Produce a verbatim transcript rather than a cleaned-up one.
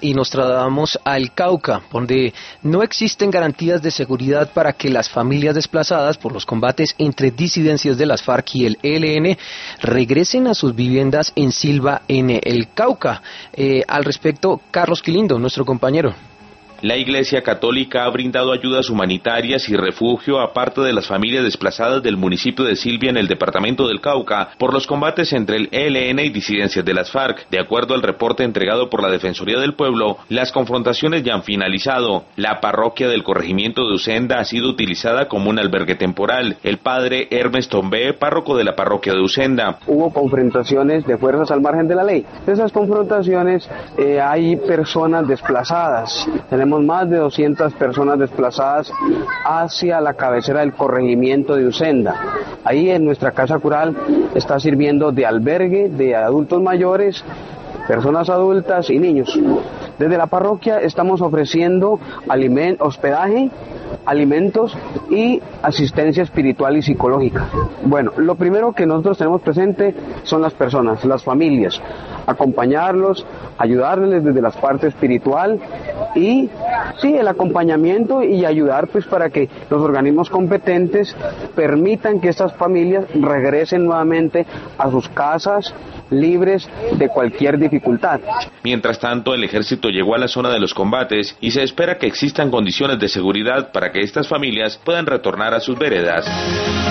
Y nos trasladamos al Cauca, donde no existen garantías de seguridad para que las familias desplazadas por los combates entre disidencias de las FARC y el E L N regresen a sus viviendas en Silva, en el Cauca. Eh, al respecto, Carlos Quilindo, nuestro compañero. La Iglesia Católica ha brindado ayudas humanitarias y refugio a parte de las familias desplazadas del municipio de Silvia en el departamento del Cauca por los combates entre el E L N y disidencias de las FARC. De acuerdo al reporte entregado por la Defensoría del Pueblo, las confrontaciones ya han finalizado. La parroquia del corregimiento de Usenda ha sido utilizada como un albergue temporal. El padre Hermes Tombe, párroco de la parroquia de Usenda. Hubo confrontaciones de fuerzas al margen de la ley. De esas confrontaciones eh, hay personas desplazadas. Tenemos más de doscientas personas desplazadas hacia la cabecera del corregimiento de Usenda. Ahí en nuestra casa cural está sirviendo de albergue de adultos mayores, personas adultas y niños. Desde la parroquia estamos ofreciendo aliment- hospedaje, alimentos y asistencia espiritual y psicológica. Bueno, lo primero que nosotros tenemos presente son las personas, las familias, acompañarlos, ayudarles desde la parte espiritual y sí, el acompañamiento y ayudar pues para que los organismos competentes permitan que estas familias regresen nuevamente a sus casas libres de cualquier dificultad. Mientras tanto, el ejército llegó a la zona de los combates y se espera que existan condiciones de seguridad para que estas familias puedan retornar a sus veredas.